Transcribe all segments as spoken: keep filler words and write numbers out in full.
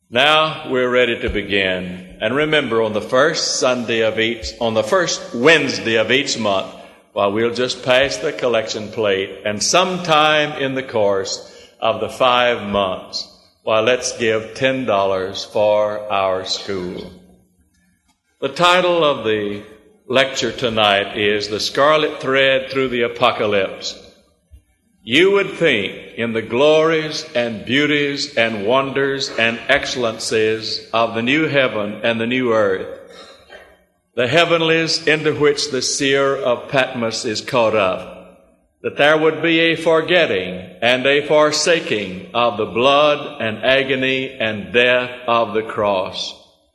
Now we're ready to begin. And remember, on the first Sunday of each, on the first Wednesday of each month, while we'll just pass the collection plate, and sometime in the course of the five months, why, let's give ten dollars for our school. The title of the lecture tonight is The Scarlet Thread Through the Apocalypse. You would think in the glories and beauties and wonders and excellencies of the new heaven and the new earth, the heavenlies into which the seer of Patmos is caught up, that there would be a forgetting and a forsaking of the blood and agony and death of the cross.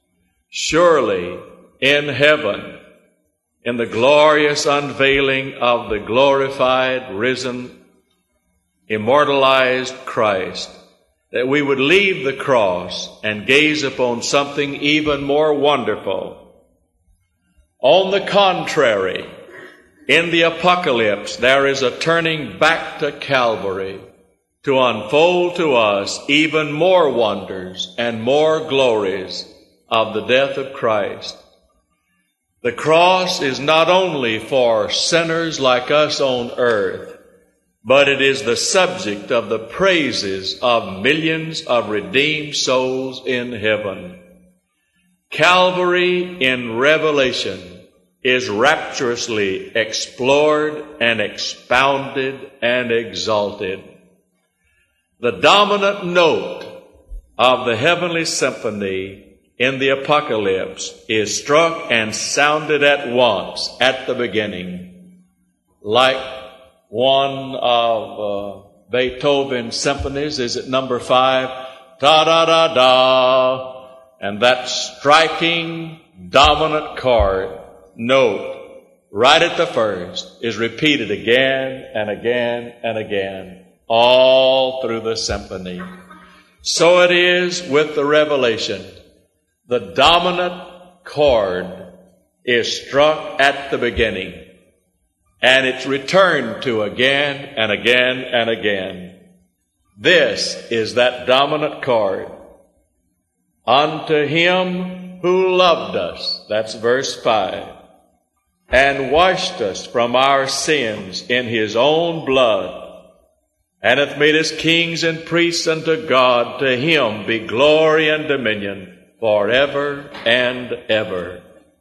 Surely in heaven, in the glorious unveiling of the glorified, risen, immortalized Christ, that we would leave the cross and gaze upon something even more wonderful. On the contrary, in the apocalypse, there is a turning back to Calvary to unfold to us even more wonders and more glories of the death of Christ. The cross is not only for sinners like us on earth, but it is the subject of the praises of millions of redeemed souls in heaven. Calvary in Revelation is rapturously explored and expounded and exalted. The dominant note of the heavenly symphony in the apocalypse is struck and sounded at once at the beginning, like one of uh, Beethoven's symphonies. Is it number five? Da-da-da-da. And that striking dominant chord note right at the first is repeated again and again and again all through the symphony. So it is with the Revelation. The dominant chord is struck at the beginning, and it's returned to again and again and again. This is that dominant chord. Unto him who loved us, that's verse five, and washed us from our sins in his own blood, and hath made us kings and priests unto God, to him be glory and dominion forever and ever.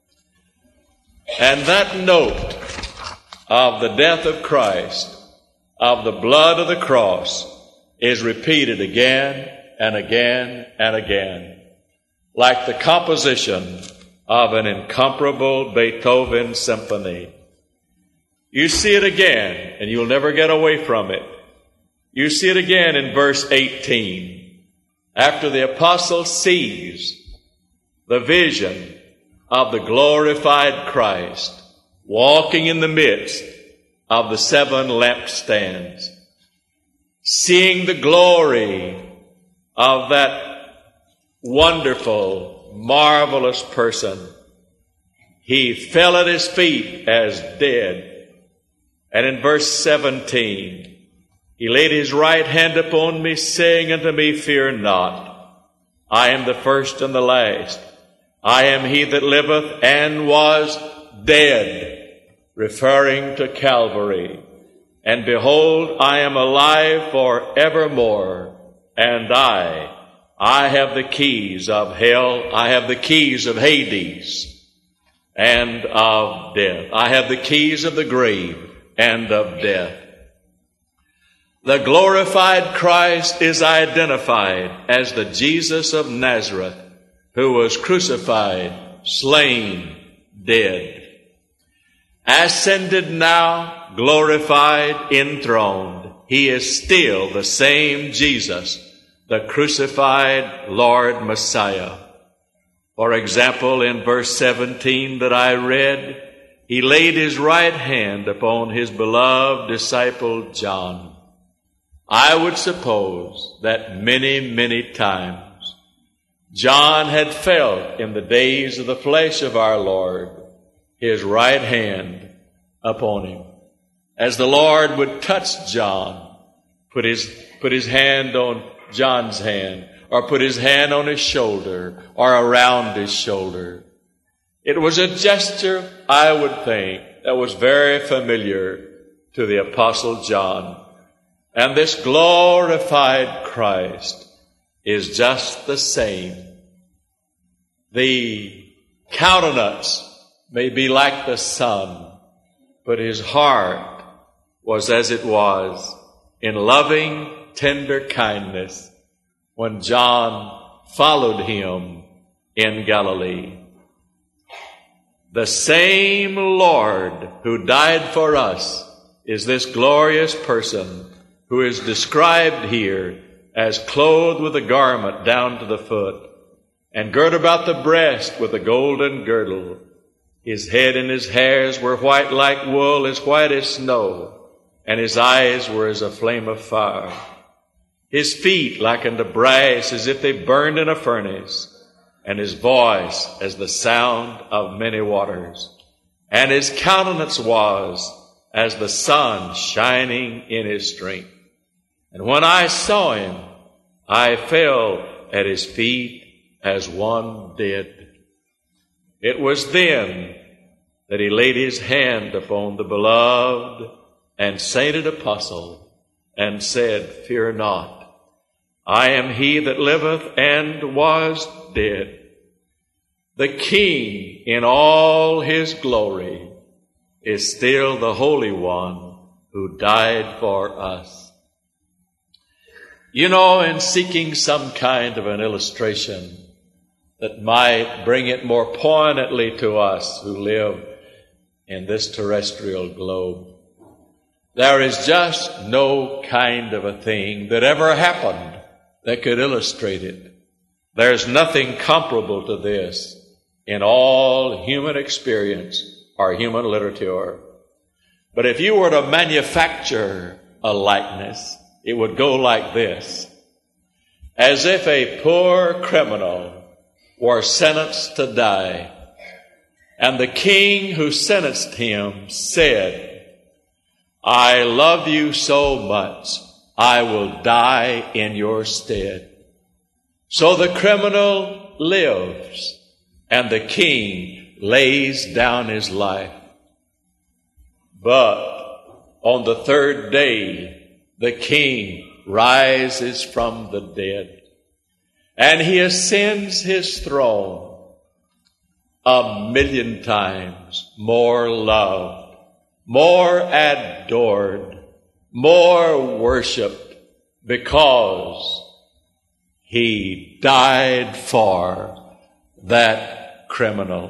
And that note of the death of Christ, of the blood of the cross, is repeated again and again and again, like the composition of an incomparable Beethoven symphony. You see it again, and you'll never get away from it. You see it again in verse eighteen. After the apostle sees the vision of the glorified Christ walking in the midst of the seven lampstands, seeing the glory of that wonderful, marvelous person, he fell at his feet as dead. And in verse seventeen, he laid his right hand upon me, saying unto me, Fear not, I am the first and the last. I am he that liveth and was dead, referring to Calvary. And behold, I am alive for evermore, and I, I have the keys of hell, I have the keys of Hades and of death. I have the keys of the grave and of death. The glorified Christ is identified as the Jesus of Nazareth, who was crucified, slain, dead. Ascended now, glorified, enthroned, he is still the same Jesus, the crucified Lord Messiah. For example, in verse seventeen that I read, he laid his right hand upon his beloved disciple John. I would suppose that many, many times John had felt in the days of the flesh of our Lord his right hand upon him. As the Lord would touch John, put his, put his hand on John's hand, or put his hand on his shoulder or around his shoulder. It was a gesture, I would think, that was very familiar to the Apostle John. And this glorified Christ is just the same. The countenance may be like the sun, but his heart was as it was in loving, tender kindness when John followed him in Galilee. The same Lord who died for us is this glorious person who is described here as clothed with a garment down to the foot and girt about the breast with a golden girdle. His head and his hairs were white like wool, as white as snow, and his eyes were as a flame of fire. His feet like unto brass, as if they burned in a furnace, and his voice as the sound of many waters. And his countenance was as the sun shining in his strength. And when I saw him, I fell at his feet as one dead. It was then that he laid his hand upon the beloved and sainted apostle and said, "Fear not. I am he that liveth and was dead. The King in all his glory is still the Holy One who died for us." You know, in seeking some kind of an illustration that might bring it more poignantly to us who live in this terrestrial globe, there is just no kind of a thing that ever happened that could illustrate it. There's nothing comparable to this in all human experience or human literature. But if you were to manufacture a likeness, it would go like this. As if a poor criminal were sentenced to die, and the king who sentenced him said, "I love you so much, I will die in your stead." So the criminal lives, and the king lays down his life. But on the third day, the king rises from the dead, and he ascends his throne a million times more loved, more adored, more worshiped, because he died for that criminal.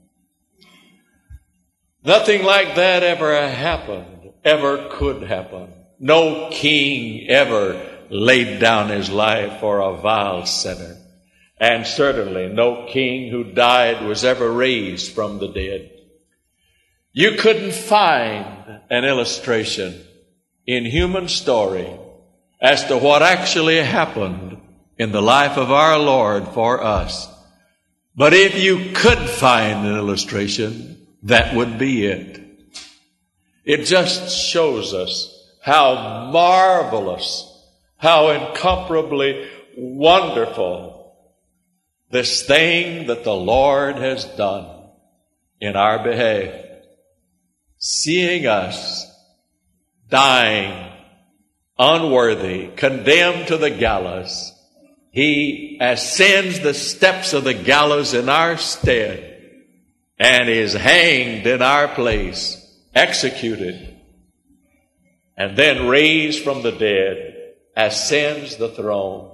Nothing like that ever happened, ever could happen. No king ever laid down his life for a vile sinner. And certainly no king who died was ever raised from the dead. You couldn't find an illustration in human story as to what actually happened in the life of our Lord for us. But if you could find an illustration, that would be it. It just shows us how marvelous, how incomparably wonderful this thing that the Lord has done in our behalf. Seeing us dying, unworthy, condemned to the gallows, he ascends the steps of the gallows in our stead and is hanged in our place, executed, and then raised from the dead, ascends the throne.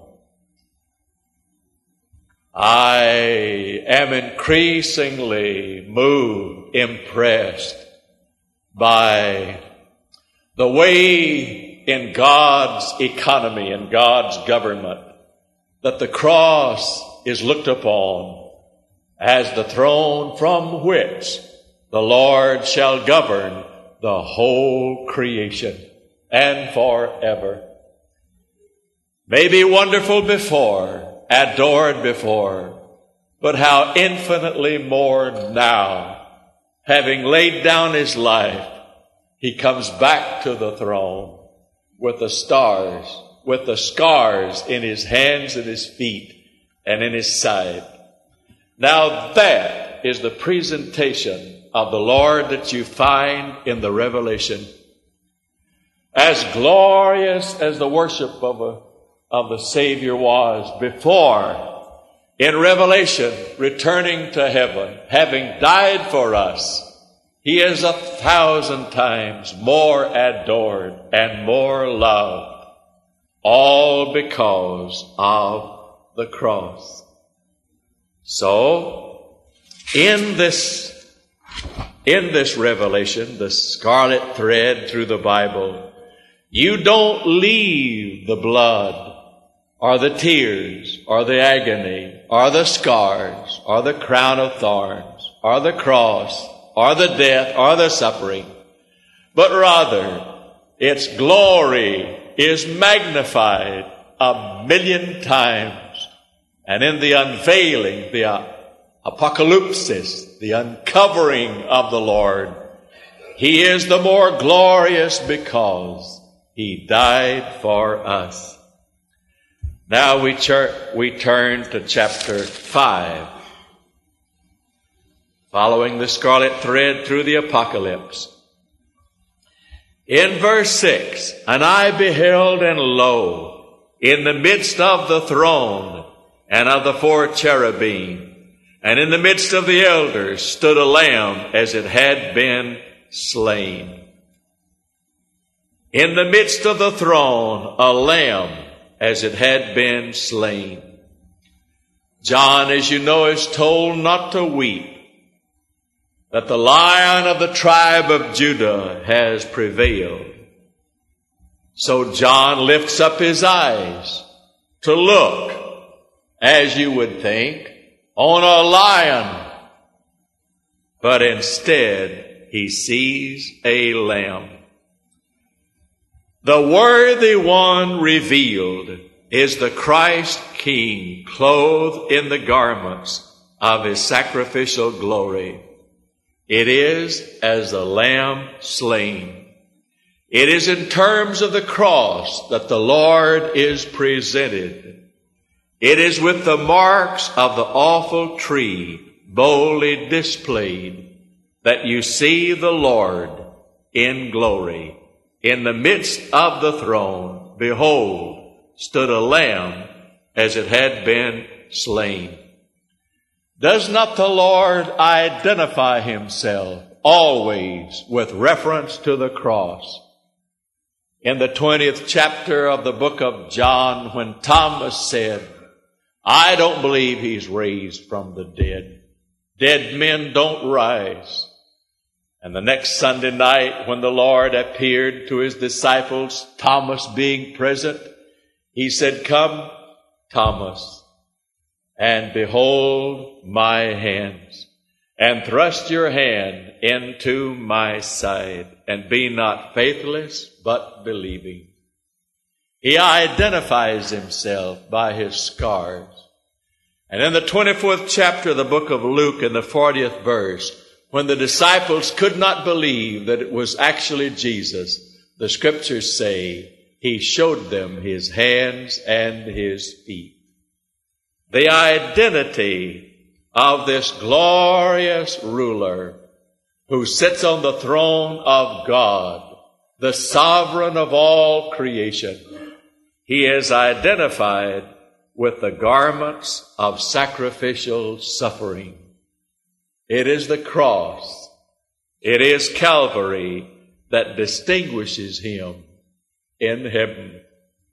I am increasingly moved, impressed by the way in God's economy and God's government that the cross is looked upon as the throne from which the Lord shall govern the whole creation and forever. Maybe wonderful before, adored before, but how infinitely more now, having laid down his life, he comes back to the throne with the stars with the scars in his hands and his feet and in his side. Now that is the presentation of the Lord that you find in the Revelation. As glorious as the worship of, a, of the Savior was before, in Revelation, returning to heaven, having died for us, he is a thousand times more adored and more loved, all because of the cross. So, in this, in this revelation, the scarlet thread through the Bible, you don't leave the blood or the tears or the agony or the scars or the crown of thorns or the cross or the death or the suffering, but rather its glory is magnified a million times. And in the unveiling, the uh, apocalypsis, the uncovering of the Lord, he is the more glorious because he died for us. Now we, ch- we turn to chapter five. Following the scarlet thread through the apocalypse. In verse six, and I beheld, and lo, in the midst of the throne and of the four cherubim, and in the midst of the elders stood a lamb as it had been slain. In the midst of the throne, a lamb as it had been slain. John, as you know, is told not to weep, that the Lion of the tribe of Judah has prevailed. So John lifts up his eyes to look, as you would think, on a lion. But instead, he sees a lamb. The worthy one revealed is the Christ King, clothed in the garments of his sacrificial glory. It is as a lamb slain. It is in terms of the cross that the Lord is presented. It is with the marks of the awful tree boldly displayed that you see the Lord in glory. In the midst of the throne, behold, stood a lamb as it had been slain. Does not the Lord identify himself always with reference to the cross? In the twentieth chapter of the book of John, when Thomas said, I don't believe he's raised from the dead. Dead men don't rise. And the next Sunday night, when the Lord appeared to his disciples, Thomas being present, he said, Come, Thomas, and behold my hands, and thrust your hand into my side, and be not faithless, but believing. He identifies himself by his scars. And in the twenty-fourth chapter of the book of Luke, in the fortieth verse, when the disciples could not believe that it was actually Jesus, the scriptures say he showed them his hands and his feet. The identity of this glorious ruler who sits on the throne of God, the sovereign of all creation, he is identified with the garments of sacrificial suffering. It is the cross, it is Calvary that distinguishes him in heaven.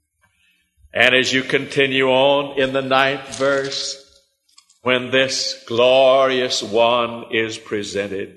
And as you continue on in the ninth verse, when this glorious one is presented,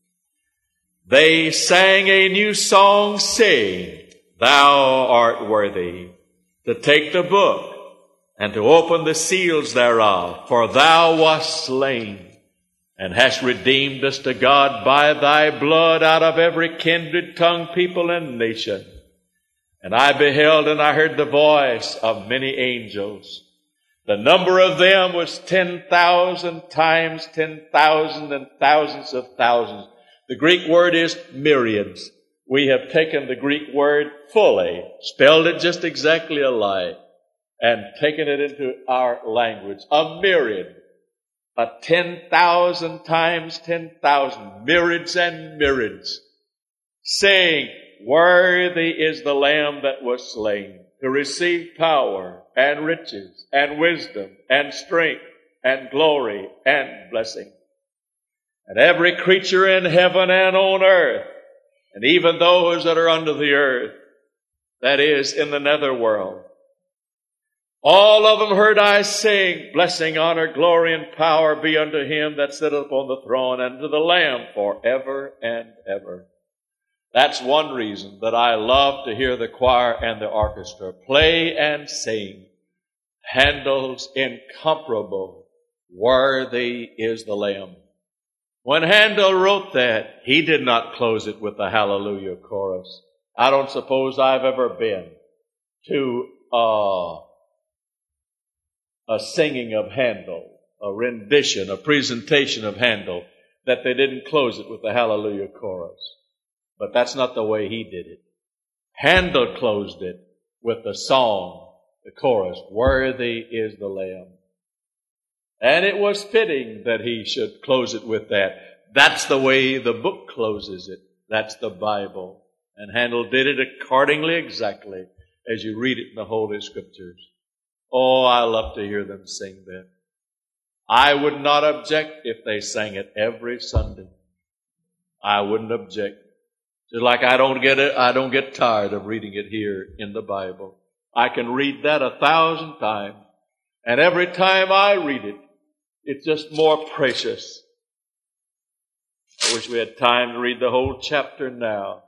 they sang a new song, saying, Thou art worthy to take the book and to open the seals thereof, for thou wast slain, and hast redeemed us to God by thy blood out of every kindred, tongue, people, and nation. And I beheld and I heard the voice of many angels. The number of them was ten thousand times ten thousand and thousands of thousands. The Greek word is myriads. we have taken the Greek word fully, spelled it just exactly alike, and taken it into our language. A myriad, a ten thousand times ten thousand, myriads and myriads, saying, worthy is the Lamb that was slain to receive power and riches and wisdom and strength and glory and blessing. And every creature in heaven and on earth, and even those that are under the earth, that is, in the netherworld, all of them heard I saying, blessing, honor, glory, and power be unto him that sitteth upon the throne and to the Lamb forever and ever. That's one reason that I love to hear the choir and the orchestra play and sing Handel's incomparable, worthy is the Lamb. When Handel wrote that, he did not close it with the Hallelujah chorus. I don't suppose I've ever been to uh, a singing of Handel, a rendition, a presentation of Handel, that they didn't close it with the Hallelujah chorus. But that's not the way he did it. Handel closed it with the song, the chorus, worthy is the Lamb. And it was fitting that he should close it with that. That's the way the book closes it. That's the Bible. And Handel did it accordingly exactly as you read it in the Holy Scriptures. Oh, I love to hear them sing that. I would not object if they sang it every Sunday. I wouldn't object. Just like I don't get it, I don't get tired of reading it here in the Bible. I can read that a thousand times. And every time I read it, it's just more precious. I wish we had time to read the whole chapter now.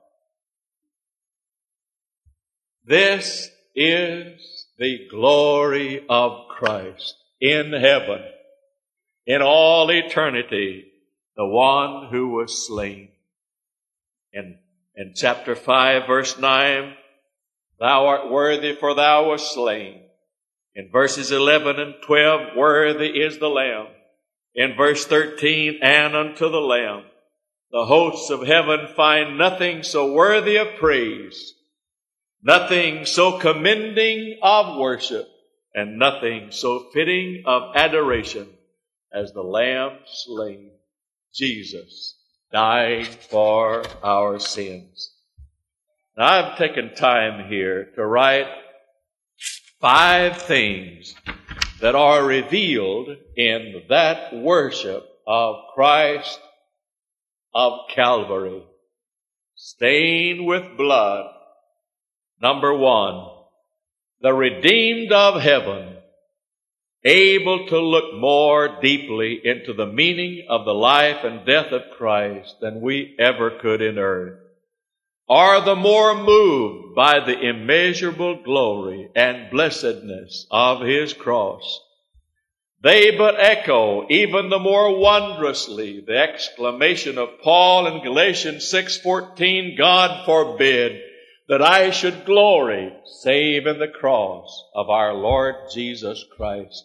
This is the glory of Christ in heaven, in all eternity, the one who was slain. In, in chapter five, verse nine, thou art worthy, for thou wast slain. In verses eleven and twelve, worthy is the Lamb. In verse thirteen, and unto the Lamb. The hosts of heaven find nothing so worthy of praise, nothing so commending of worship, and nothing so fitting of adoration as the Lamb slain, Jesus, died for our sins. Now, I've taken time here to write five things that are revealed in that worship of Christ of Calvary, stained with blood. Number one, the redeemed of heaven, able to look more deeply into the meaning of the life and death of Christ than we ever could in earth, are the more moved by the immeasurable glory and blessedness of his cross. They but echo even the more wondrously the exclamation of Paul in Galatians six fourteen, God forbid that I should glory save in the cross of our Lord Jesus Christ.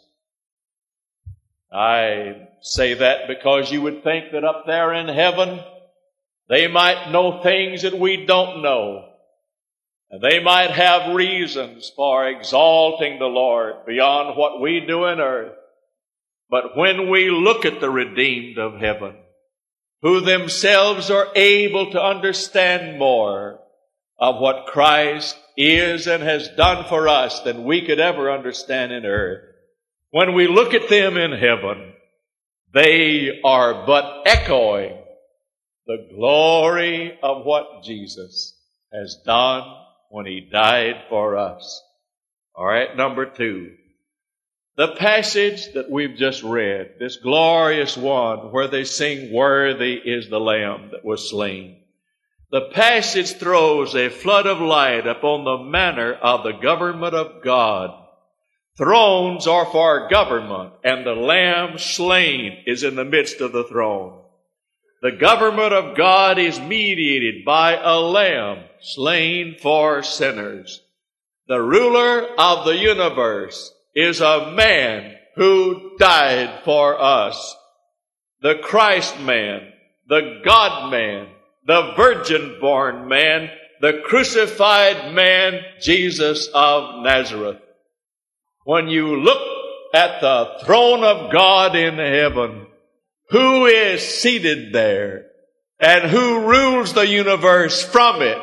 I say that because you would think that up there in heaven, they might know things that we don't know. And they might have reasons for exalting the Lord beyond what we do in earth. But when we look at the redeemed of heaven, who themselves are able to understand more of what Christ is and has done for us than we could ever understand in earth, when we look at them in heaven, they are but echoing the glory of what Jesus has done when he died for us. All right, number two. The passage that we've just read, this glorious one where they sing, worthy is the Lamb that was slain. The passage throws a flood of light upon the manner of the government of God. Thrones are for government, and the Lamb slain is in the midst of the throne. The government of God is mediated by a Lamb slain for sinners. The ruler of the universe is a man who died for us. The Christ man, the God man, the virgin-born man, the crucified man, Jesus of Nazareth. When you look at the throne of God in heaven, who is seated there and who rules the universe from it?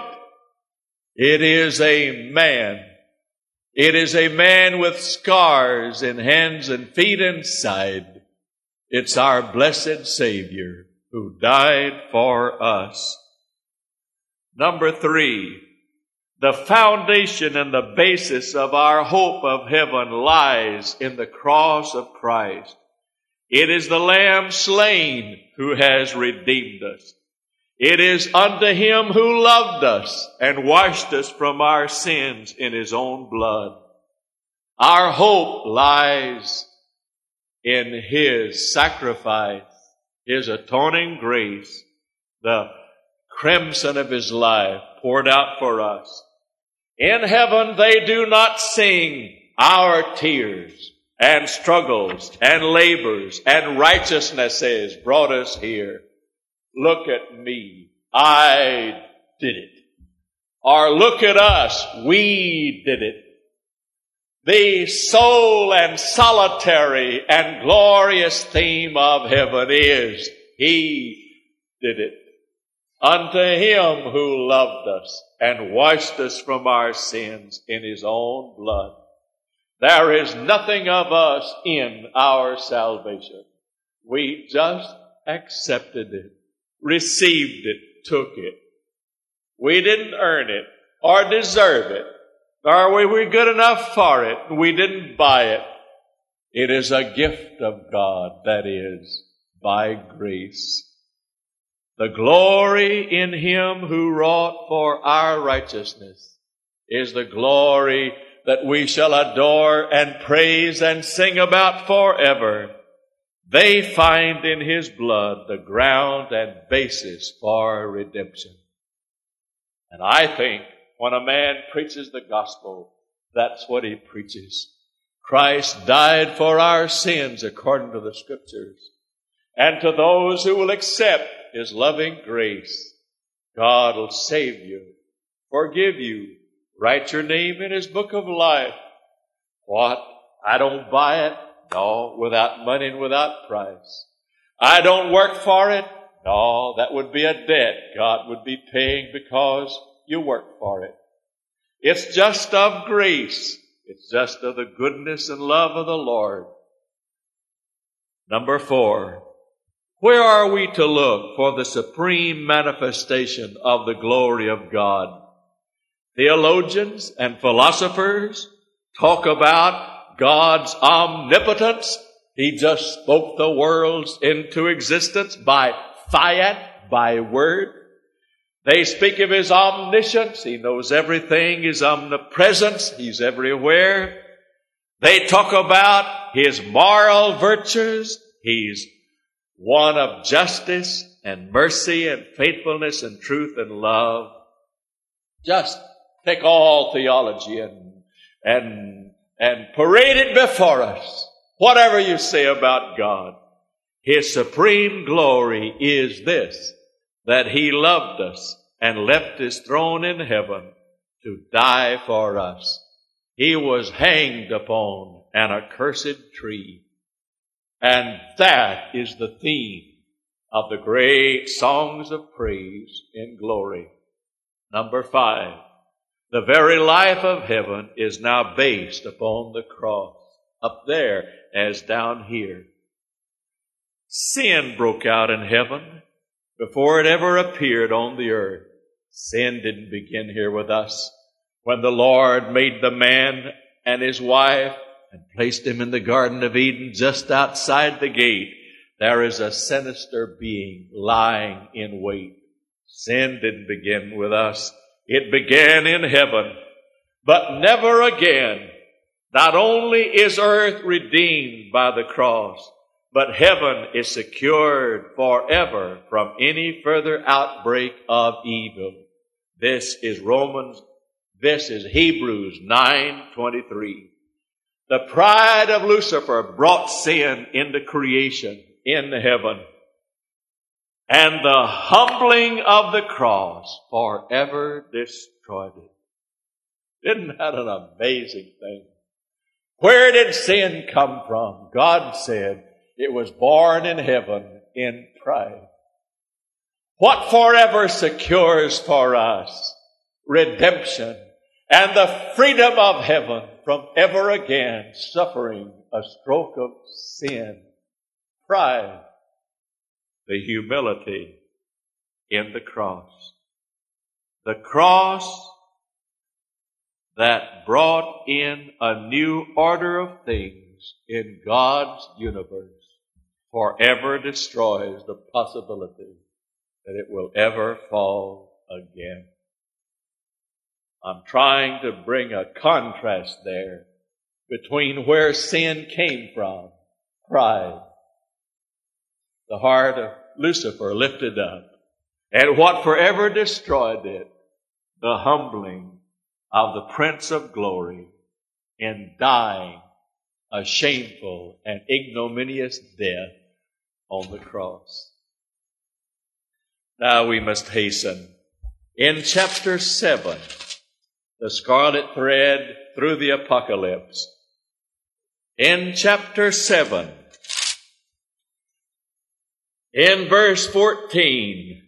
It is a man. It is a man with scars in hands and feet and side. It's our blessed Savior who died for us. Number three, the foundation and the basis of our hope of heaven lies in the cross of Christ. It is the Lamb slain who has redeemed us. It is unto Him who loved us and washed us from our sins in His own blood. Our hope lies in His sacrifice, His atoning grace, the crimson of His life poured out for us. In heaven they do not sing our tears and struggles and labors and righteousnesses brought us here. Look at me, I did it. Or look at us, we did it. The sole and solitary and glorious theme of heaven is, He did it. Unto Him who loved us and washed us from our sins in His own blood. There is nothing of us in our salvation. We just accepted it, received it, took it. We didn't earn it or deserve it, or we were good enough for it. We didn't buy it. It is a gift of God, that is, by grace. The glory in Him who wrought for our righteousness is the glory that we shall adore and praise and sing about forever. They find in His blood the ground and basis for redemption. And I think when a man preaches the gospel, that's what he preaches. Christ died for our sins according to the Scriptures. And to those who will accept His loving grace, God will save you, forgive you, write your name in His book of life. What? I don't buy it? No, without money and without price. I don't work for it? No, that would be a debt God would be paying because you work for it. It's just of grace. It's just of the goodness and love of the Lord. Number four, where are we to look for the supreme manifestation of the glory of God? Theologians and philosophers talk about God's omnipotence. He just spoke the worlds into existence by fiat, by word. They speak of His omniscience. He knows everything. His omnipresence. He's everywhere. They talk about His moral virtues. He's one of justice and mercy and faithfulness and truth and love. Just take all theology and, and, and parade it before us. Whatever you say about God, His supreme glory is this, that He loved us and left His throne in heaven to die for us. He was hanged upon an accursed tree. And that is the theme of the great songs of praise in glory. Number five, the very life of heaven is now based upon the cross, up there as down here. Sin broke out in heaven before it ever appeared on the earth. Sin didn't begin here with us. When the Lord made the man and his wife and placed him in the Garden of Eden just outside the gate, there is a sinister being lying in wait. Sin didn't begin with us. It began in heaven. But never again. Not only is earth redeemed by the cross, but heaven is secured forever from any further outbreak of evil. This is Romans, this is Hebrews nine twenty-three. The pride of Lucifer brought sin into creation in heaven. and the humbling of the cross forever destroyed it. Isn't that an amazing thing? Where did sin come from? God said it was born in heaven in pride. What forever secures for us redemption and the freedom of heaven from ever again suffering a stroke of sin? Pride. The humility in the cross. The cross that brought in a new order of things in God's universe forever destroys the possibility that it will ever fall again. I'm trying to bring a contrast there between where sin came from, pride, the heart of Lucifer lifted up, and what forever destroyed it, the humbling of the Prince of Glory in dying a shameful and ignominious death on the cross. Now we must hasten. In chapter seven, the scarlet thread through the apocalypse. In chapter seven, in verse fourteen,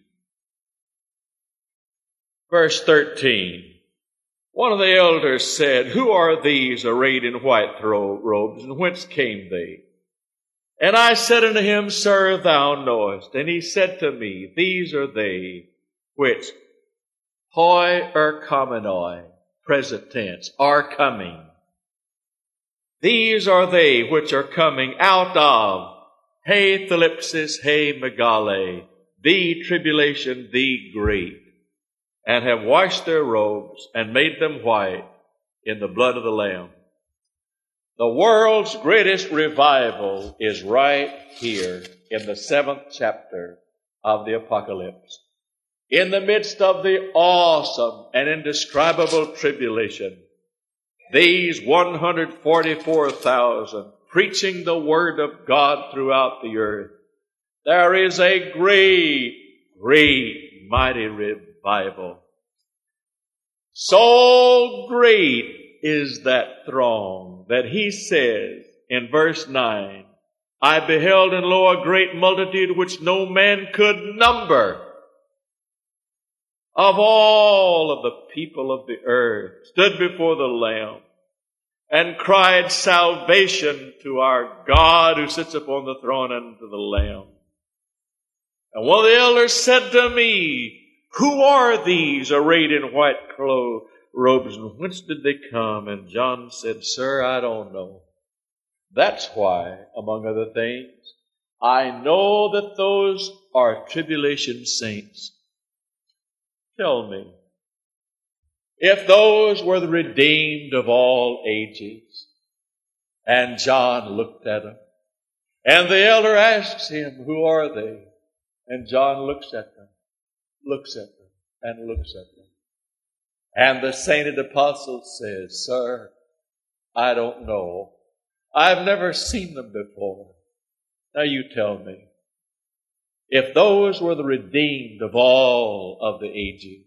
verse thirteen, one of the elders said, "Who are these arrayed in white robes, and whence came they?" And I said unto him, "Sir, thou knowest." And he said to me, "These are they which, hoi erchomenoi, present tense, are coming. These are they which are coming out of He thlipsis, he megale, the tribulation, the great, and have washed their robes and made them white in the blood of the Lamb." The world's greatest revival is right here in the seventh chapter of the Apocalypse. In the midst of the awesome and indescribable tribulation, these one hundred forty-four thousand preaching the Word of God throughout the earth, there is a great, great, mighty revival. So great is that throng that he says in verse nine, "I beheld and lo, a great multitude which no man could number, of all of the people of the earth, stood before the Lamb and cried salvation to our God who sits upon the throne and to the Lamb." And one of the elders said to me, "Who are these arrayed in white clothes, robes, and whence did they come?" And John said, "Sir, I don't know. That's why, among other things, I know that those are tribulation saints. Tell me, if those were the redeemed of all ages." And John looked at them. And the elder asks him, "Who are they?" And John looks at them, looks at them, and looks at them. And the sainted apostle says, "Sir, I don't know. I've never seen them before. Now you tell me, if those were the redeemed of all of the ages,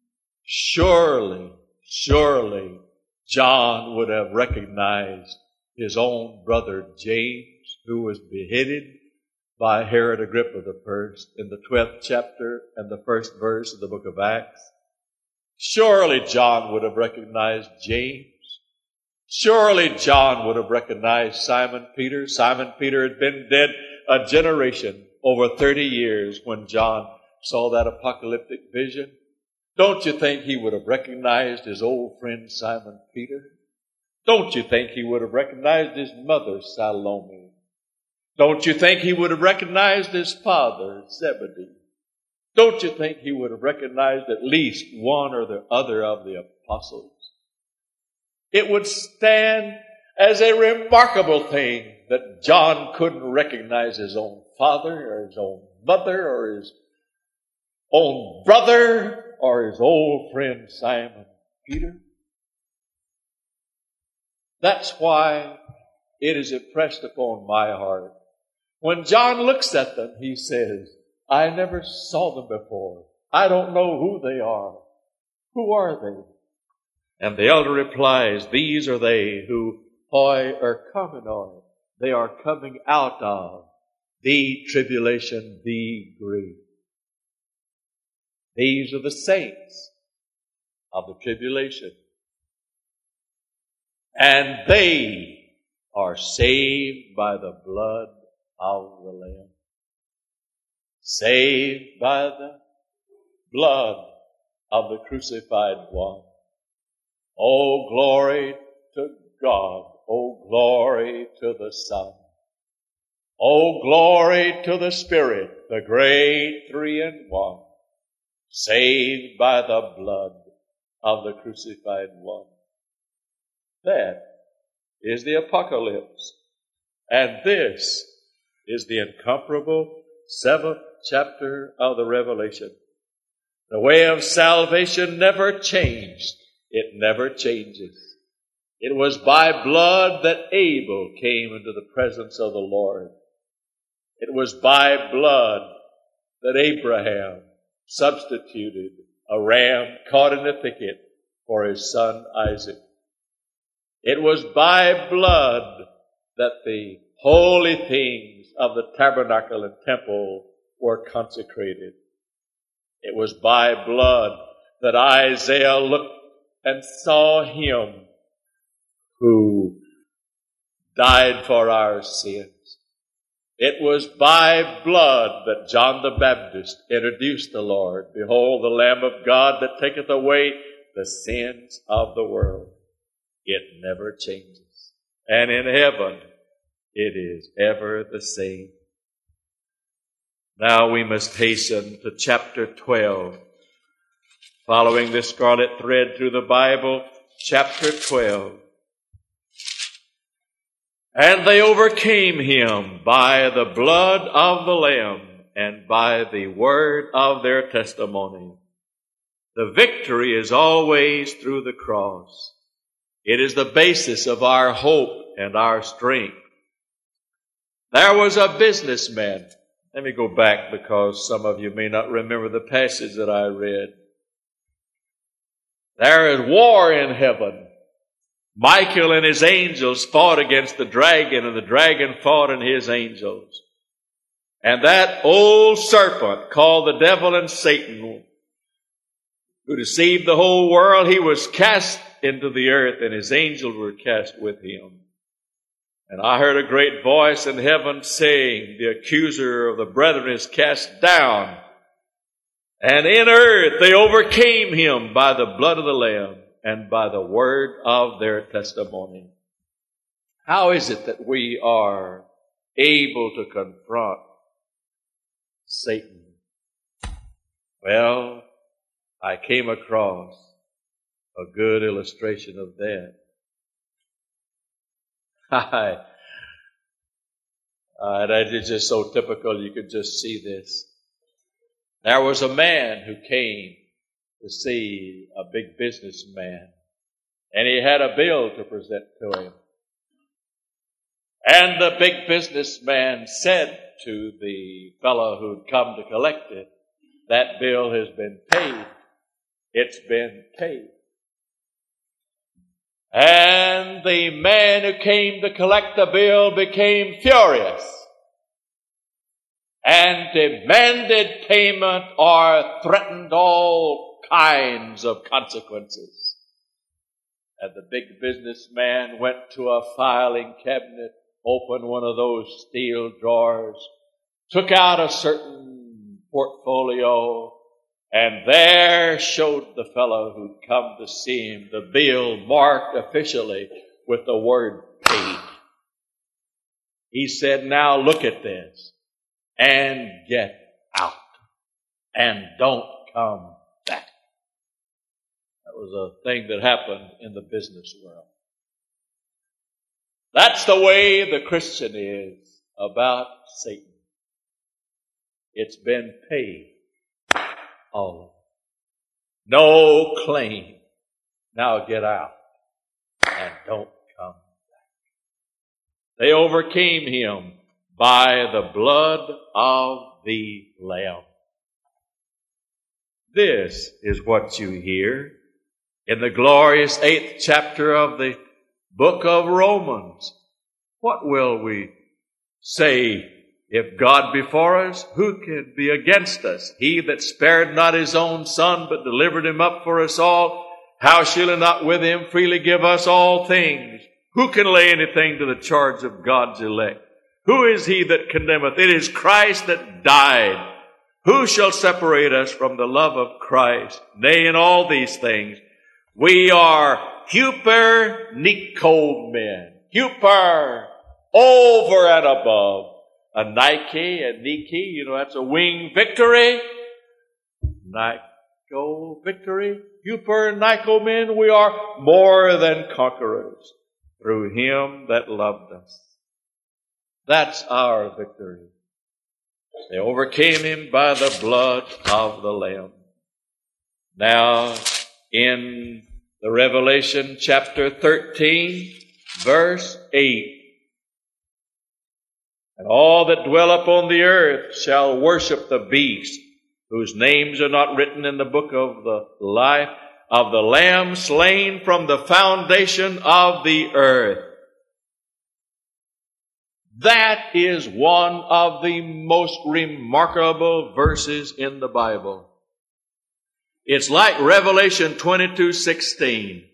surely, surely John would have recognized his own brother James, who was beheaded by Herod Agrippa the First in the twelfth chapter and the first verse of the book of Acts. Surely John would have recognized James. Surely John would have recognized Simon Peter. Simon Peter had been dead a generation, over thirty years, when John saw that apocalyptic vision. Don't you think he would have recognized his old friend Simon Peter? Don't you think he would have recognized his mother Salome? Don't you think he would have recognized his father Zebedee? Don't you think he would have recognized at least one or the other of the apostles? It would stand as a remarkable thing that John couldn't recognize his own father or his own mother or his own brother or his old friend Simon Peter. That's why it is impressed upon my heart. When John looks at them, he says, I never saw them before. I don't know who they are. Who are they? And the elder replies, these are they who hoi or komenoi. They are coming out of the tribulation, the grief. These are the saints of the tribulation. And they are saved by the blood of the Lamb. Saved by the blood of the crucified one. Oh, glory to God. Oh, glory to the Son. Oh, glory to the Spirit, the great three in one. Saved by the blood of the crucified one. That is the apocalypse. And this is the incomparable seventh chapter of the Revelation. The way of salvation never changed. It never changes. It was by blood that Abel came into the presence of the Lord. It was by blood that Abraham substituted a ram caught in the thicket for his son Isaac. It was by blood that the holy things of the tabernacle and temple were consecrated. It was by blood that Isaiah looked and saw him who died for our sins. It was by blood that John the Baptist introduced the Lord. Behold, the Lamb of God that taketh away the sins of the world. It never changes. And in heaven, it is ever the same. Now we must hasten to chapter twelve. Following this scarlet thread through the Bible, chapter twelve. And they overcame him by the blood of the Lamb and by the word of their testimony. The victory is always through the cross. It is the basis of our hope and our strength. There was a businessman. Let me go back because some of you may not remember the passage that I read. There is war in heaven. Michael and his angels fought against the dragon, and the dragon fought and his angels. And that old serpent called the devil and Satan, who deceived the whole world, he was cast into the earth, and his angels were cast with him. And I heard a great voice in heaven saying, the accuser of the brethren is cast down. And in earth they overcame him by the blood of the Lamb and by the word of their testimony. How is it that we are able to confront Satan? Well, I came across a good illustration of that. I, uh, that is just so typical, you could just see this. There was a man who came to see a big businessman, and he had a bill to present to him. And the big businessman said to the fellow who'd come to collect it, that bill has been paid. It's been paid. And the man who came to collect the bill became furious and demanded payment or threatened all kinds of consequences. And the big businessman went to a filing cabinet, opened one of those steel drawers, took out a certain portfolio, and there showed the fellow who'd come to see him the bill marked officially with the word paid. He said, now look at this and get out and don't come back. That was a thing that happened in the business world. That's the way the Christian is about Satan. It's been paid. All. No claim. Now get out and don't come back. They overcame him by the blood of the Lamb. This is what you hear in the glorious eighth chapter of the book of Romans. What will we say? If God be for us, who can be against us? He that spared not his own Son, but delivered him up for us all, how shall he not with him freely give us all things? Who can lay anything to the charge of God's elect? Who is he that condemneth? It is Christ that died. Who shall separate us from the love of Christ? Nay, in all these things, we are hyper Nicomen. Hyper, over and above. A Nike, a Nike, you know, that's a wing victory. Nico victory. Hyper Nicomen, we are more than conquerors through him that loved us. That's our victory. They overcame him by the blood of the Lamb. Now, in the Revelation chapter thirteen, verse eight, and all that dwell upon the earth shall worship the beast, whose names are not written in the book of the life of the Lamb slain from the foundation of the earth. That is one of the most remarkable verses in the Bible. It's like Revelation twenty-two sixteen.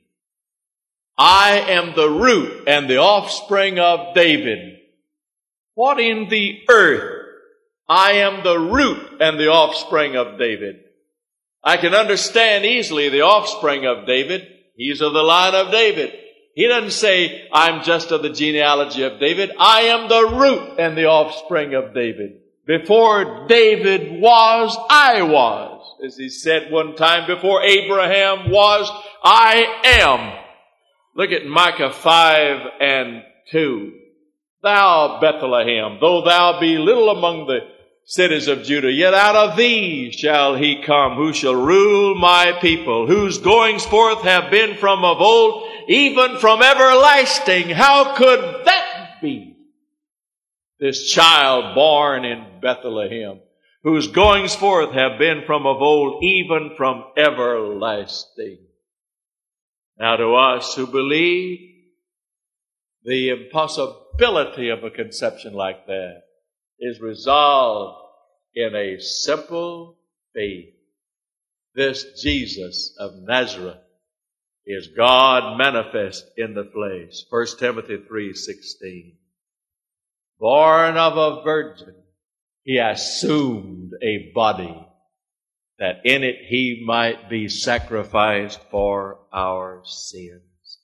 I am the root and the offspring of David. What in the earth? I am the root and the offspring of David. I can understand easily the offspring of David. He's of the line of David. He doesn't say, I'm just of the genealogy of David. I am the root and the offspring of David. Before David was, I was. As he said one time, before Abraham was, I am. Look at Micah five and two. Thou, Bethlehem, though thou be little among the cities of Judah, yet out of thee shall he come, who shall rule my people, whose goings forth have been from of old, even from everlasting. How could that be? This child born in Bethlehem, whose goings forth have been from of old, even from everlasting. Now to us who believe, the impossibility of a conception like that is resolved in a simple faith. This Jesus of Nazareth is God manifest in the flesh. First Timothy three sixteen. Born of a virgin, he assumed a body, that in it he might be sacrificed for our sins.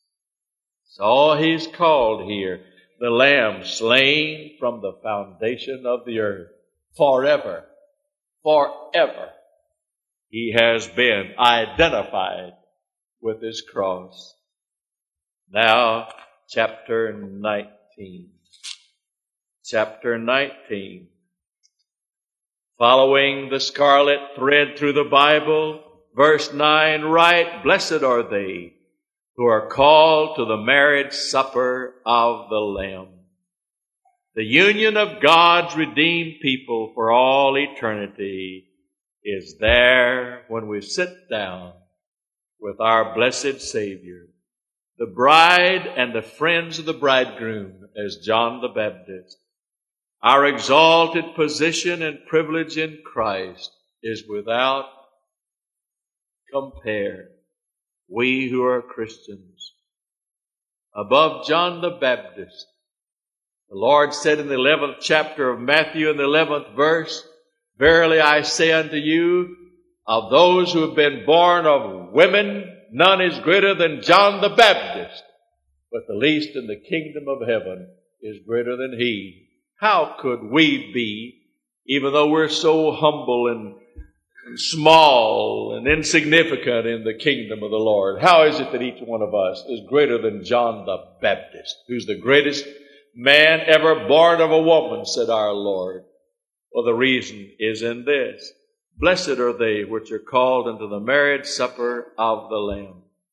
So he's called here the Lamb slain from the foundation of the earth. Forever, forever, he has been identified with his cross. Now, chapter nineteen. Chapter nineteen. Following the scarlet thread through the Bible, verse nine, write, blessed are they who are called to the marriage supper of the Lamb. The union of God's redeemed people for all eternity is there when we sit down with our blessed Savior, the bride and the friends of the bridegroom, as John the Baptist. Our exalted position and privilege in Christ is without compare. We who are Christians, above John the Baptist, the Lord said in the eleventh chapter of Matthew in the eleventh verse, verily I say unto you, of those who have been born of women, none is greater than John the Baptist, but the least in the kingdom of heaven is greater than he. How could we be, even though we're so humble and small and insignificant in the kingdom of the Lord, how is it that each one of us is greater than John the Baptist, who's the greatest man ever born of a woman, said our Lord? Well, the reason is in this. Blessed are they which are called unto the marriage supper of the Lamb.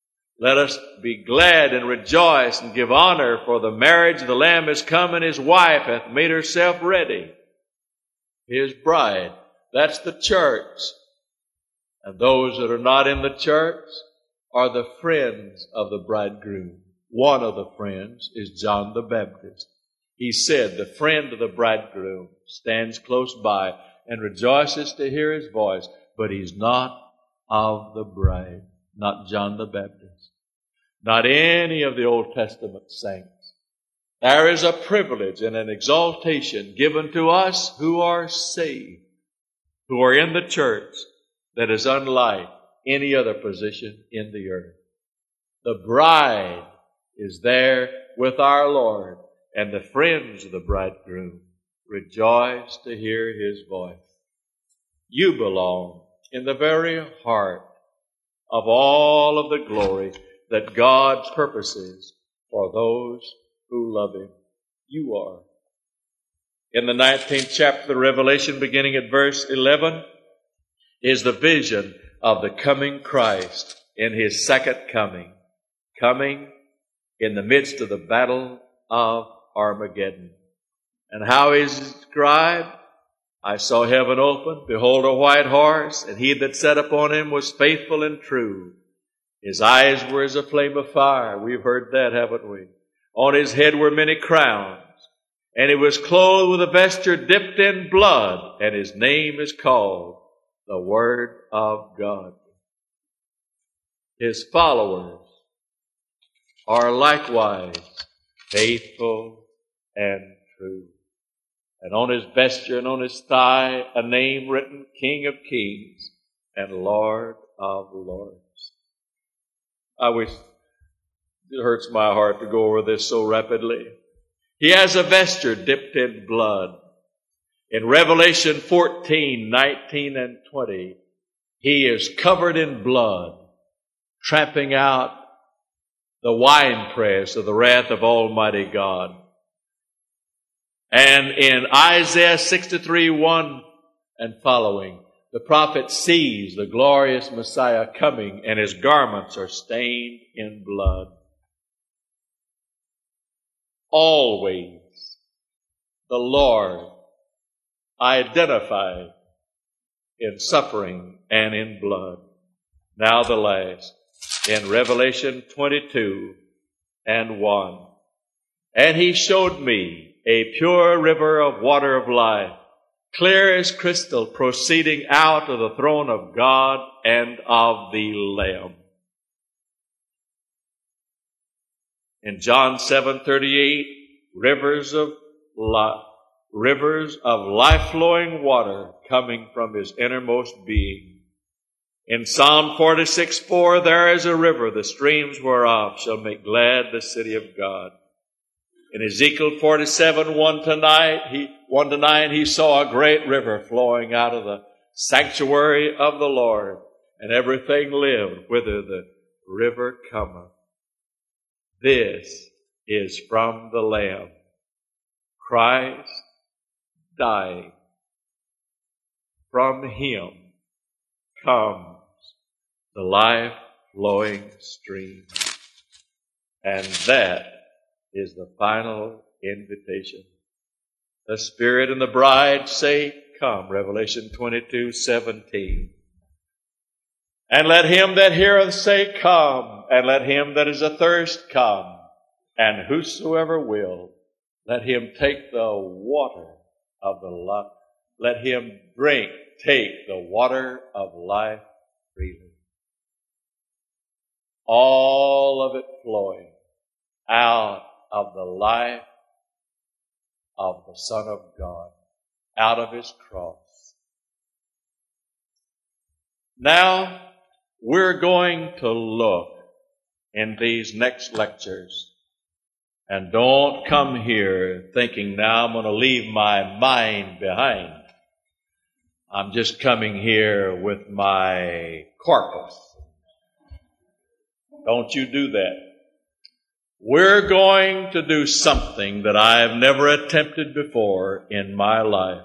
Let us be glad and rejoice and give honor, for the marriage of the Lamb is come, and his wife hath made herself ready. His bride, that's the church. And those that are not in the church are the friends of the bridegroom. One of the friends is John the Baptist. He said, the friend of the bridegroom stands close by and rejoices to hear his voice, but he's not of the bride, not John the Baptist, not any of the Old Testament saints. There is a privilege and an exaltation given to us who are saved, who are in the church, that is unlike any other position in the earth. The bride is there with our Lord, and the friends of the bridegroom rejoice to hear his voice. You belong in the very heart of all of the glory that God purposes for those who love him. You are. In the nineteenth chapter of Revelation, beginning at verse eleven, is the vision of the coming Christ in his second coming, coming in the midst of the battle of Armageddon. And how is it described? I saw heaven open, behold a white horse, and he that sat upon him was faithful and true. His eyes were as a flame of fire. We've heard that, haven't we? On his head were many crowns, and he was clothed with a vesture dipped in blood, and his name is called the Word of God. His followers are likewise faithful and true. And on his vesture and on his thigh, a name written, King of Kings and Lord of Lords. I wish, it hurts my heart to go over this so rapidly. He has a vesture dipped in blood. In Revelation fourteen, nineteen, and twenty, he is covered in blood, tramping out the winepress of the wrath of Almighty God. And in Isaiah sixty-three, one and following, the prophet sees the glorious Messiah coming, and his garments are stained in blood. Always the Lord identified in suffering and in blood. Now the last, in Revelation twenty-two and one. And he showed me a pure river of water of life, clear as crystal, proceeding out of the throne of God and of the Lamb. In John seven thirty-eight, rivers of life, rivers of life-flowing water coming from his innermost being. In Psalm forty-six four, there is a river, the streams whereof shall make glad the city of God. In Ezekiel forty-seven, one to nine, he, one to nine, he saw a great river flowing out of the sanctuary of the Lord, and everything lived whither the river cometh. This is from the Lamb, Christ dying. From him comes the life-flowing stream. And that is the final invitation. The Spirit and the bride say, come, Revelation twenty-two seventeen. And let him that heareth say, come, and let him that is athirst come, and whosoever will, let him take the water of the life. Let him drink, take the water of life freely. All of it flowing out of the life of the Son of God, out of his cross. Now, we're going to look in these next lectures. And don't come here thinking, now I'm going to leave my mind behind. I'm just coming here with my corpus. Don't you do that. We're going to do something that I've never attempted before in my life.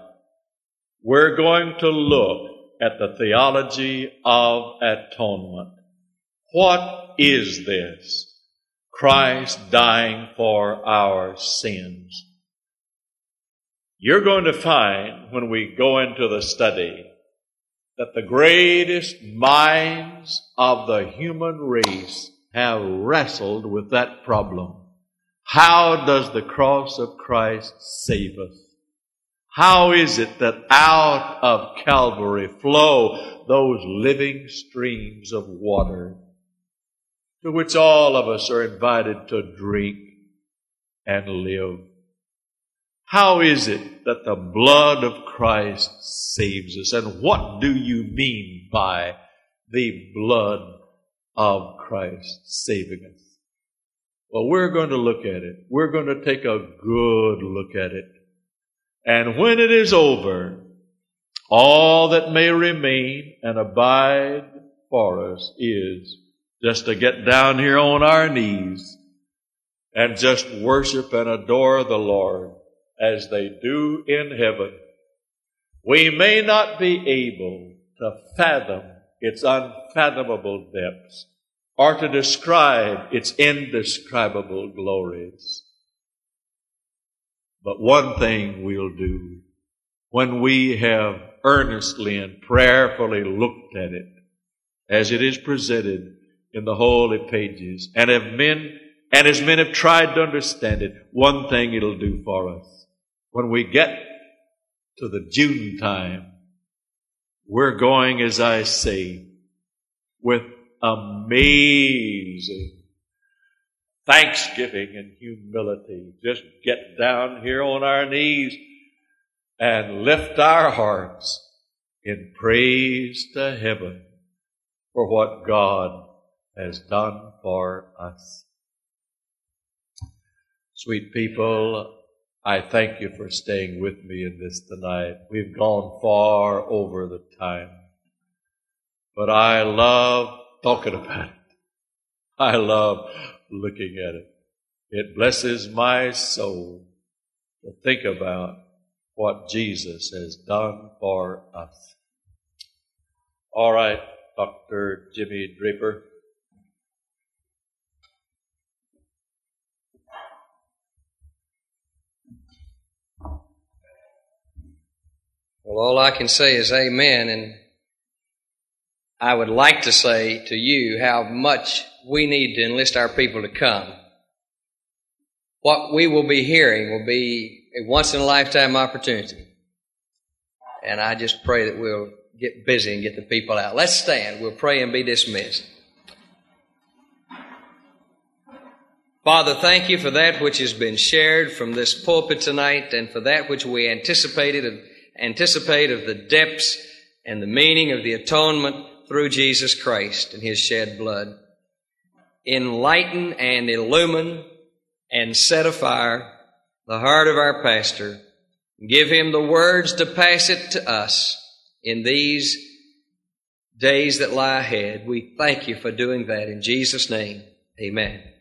We're going to look at the theology of atonement. What is this? Christ dying for our sins. You're going to find when we go into the study that the greatest minds of the human race have wrestled with that problem. How does the cross of Christ save us? How is it that out of Calvary flow those living streams of water to which all of us are invited to drink and live? How is it that the blood of Christ saves us? And what do you mean by the blood of Christ saving us? Well, we're going to look at it. We're going to take a good look at it. And when it is over, all that may remain and abide for us is just to get down here on our knees and just worship and adore the Lord as they do in heaven. We may not be able to fathom its unfathomable depths or to describe its indescribable glories. But one thing we'll do when we have earnestly and prayerfully looked at it as it is presented in the holy pages, and have men and as men have tried to understand it, one thing it'll do for us. When we get to the June time, we're going, as I say, with amazing thanksgiving and humility. Just get down here on our knees and lift our hearts in praise to heaven for what God has done for us. Sweet people, I thank you for staying with me in this tonight. We've gone far over the time, but I love talking about it. I love looking at it. It blesses my soul to think about what Jesus has done for us. All right, Doctor Jimmy Draper. Well, all I can say is amen, and I would like to say to you how much we need to enlist our people to come. What we will be hearing will be a once-in-a-lifetime opportunity, and I just pray that we'll get busy and get the people out. Let's stand. We'll pray and be dismissed. Father, thank you for that which has been shared from this pulpit tonight, and for that which we anticipated and anticipate of the depths and the meaning of the atonement through Jesus Christ and His shed blood. Enlighten and illumine and set afire the heart of our pastor. Give him the words to pass it to us in these days that lie ahead. We thank you for doing that in Jesus' name. Amen.